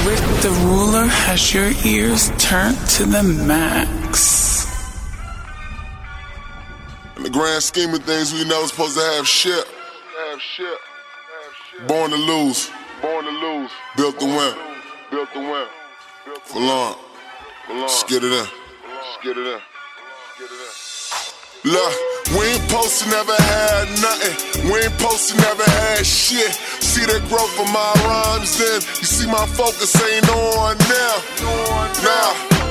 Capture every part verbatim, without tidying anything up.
Rick the Ruler has your ears turned to the max. In the grand scheme of things, we never supposed to have shit. Have shit. Born to lose. Born to lose. Built to win. Built to win. For long. For long. Just get it in. Just get it in. Get it in. Look, we ain't supposed to never had nothing. We ain't supposed to never had shit. See the growth of my rhymes then. You see my focus ain't on now. Nah.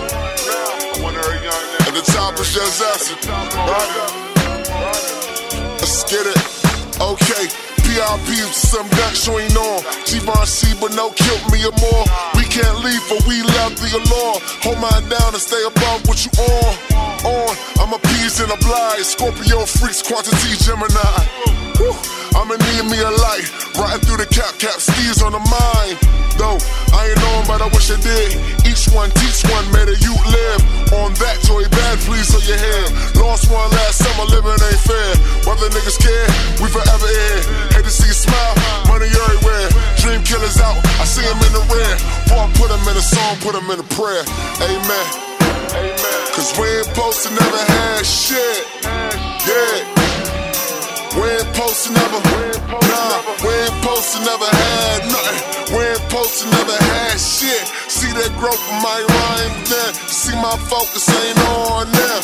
At the top is just us. Right? Let's get it. Okay. P R P to some ducks you ain't on. Givenchy but no kill me or more. We can't leave for we love the allure. Hold mine down and stay above what you on. On, I'm a peas and a blind. Scorpio freaks, quantity Gemini. Woo. I'ma need me a light. Riding through the cap, cap skis on the mind. Though, I ain't on but I wish I did. Each one teach one, made a youth live. On that, Joey Bad, please on your head. Lost one last summer, living ain't fair. Whether niggas care, we forever in. Hate to see you smile, money everywhere. Dream killers out, I see him in the rear. Before I put him in a song, put him in a prayer. Amen. Amen. Cause we ain't supposed to never have shit. Yeah. We ain't supposed to never, nah, we ain't supposed to never had nothing. We ain't supposed to never had shit. See that growth of my rhyme then. See my focus ain't on now.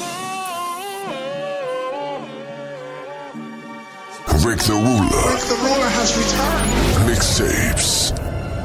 Rick the Ruler. Rick the Ruler has returned. Mixtapes.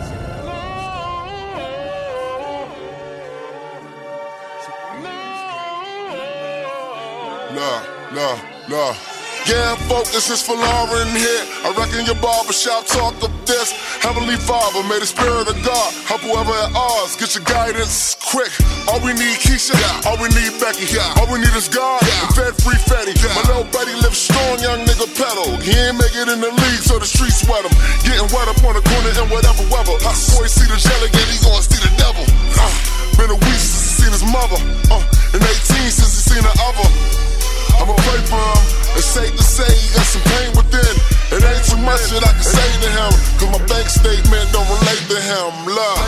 Nah, nah, nah. Yeah, focus is for Lauren here. I reckon your barbershop talk of this. Heavenly Father, may the spirit of God help whoever at ours. Get your guidance quick. All we need Keisha, all we need Becky. All we need is God and Fed Free Fetty. My little buddy lives strong, young nigga pedal. He ain't make it in the league, so the streets wet him. Getting wet up on the corner in whatever weather. Hot boy see the jelly, then he gon' see the devil. Uh, been a week since he seen his mother. Uh, and eighteen since he seen the other. I'ma pray for him. It's safe to say he got some pain within. It ain't too much that I can say to him, cause my bank statement don't relate to him. Love,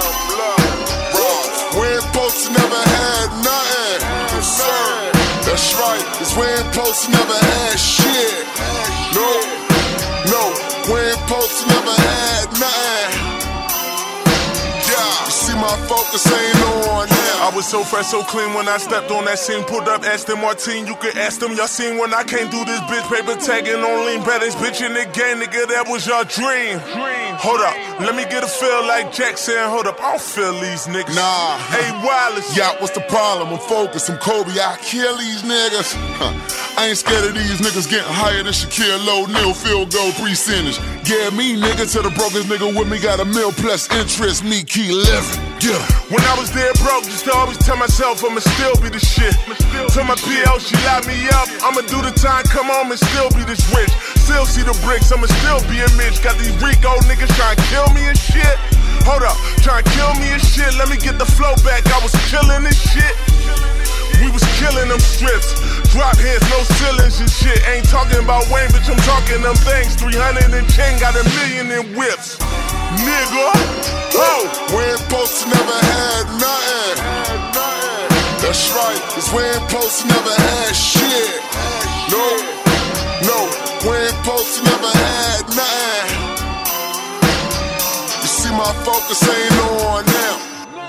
love. We ain't supposed to never had nothing. Yes, sir. That's right, cause we ain't supposed to never had shit. No, no, we ain't supposed to never had nothing. Yeah, you see my focus ain't on now. I was so fresh, so clean when I stepped on that scene. Pulled up Aston Martin, you could ask them. Y'all seen when I came through this bitch. Paper tagging on lean baddest bitch in the game, nigga, that was your dream. Hold up, let me get a feel like Jackson. Hold up, I don't feel these niggas. Nah. Hey, Wallace. Yeah, what's the problem? I'm focused, I'm Kobe, I kill these niggas. Huh. I ain't scared of these niggas getting higher than Shaquille O'Neal, field goal percentage. Yeah, me nigga to the brokest nigga with me got a mil plus interest, me keep living. Yeah. When I was there broke, just to always tell myself I'ma still be the shit. Tell my P L, she locked me up. I'ma do the time, come home and still be this rich. Still see the bricks, I'ma still be a Mitch. Got these Rico niggas trying to kill me and shit. Hold up, trying to kill me and shit. Let me get the flow back, I was killing this shit. We was killing them strips. Drop hits, no ceilings and shit. Ain't talking about Wayne, bitch, I'm talking them things. three hundred and ten, got a million in whips. Nigga, whoa. We ain't supposed to never had nothing. That's right, cause we ain't supposed to never had shit. No, no, we ain't supposed to never had nothing. You see my focus ain't on now.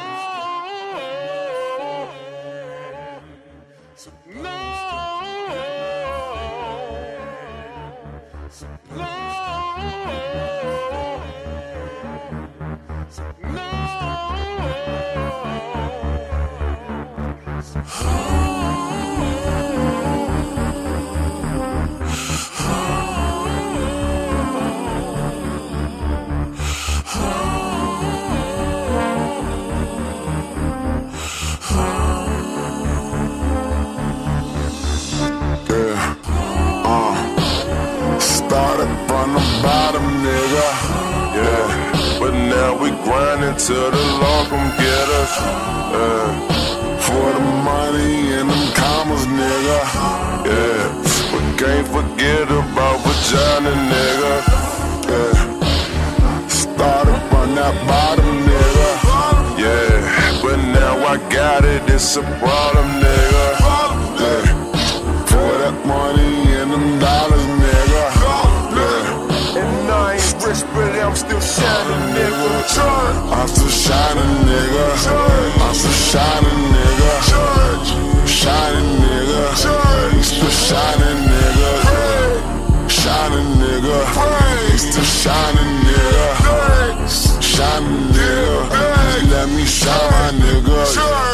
Till the law come get us, uh, for the money and them commas, nigga. Yeah, but can't forget about vagina, nigga. Yeah, started from that bottom, nigga. I got it, it's a problem, nigga. Yeah. For that money and them dollars, nigga. Yeah. And I ain't rich, but I'm still shining, nigga. I'm still shining, nigga. I'm still shining, nigga. Shining, nigga. Still shining, nigga. Shining, nigga. Still shining, nigga. Shining, nigga. Let me shine, nigga.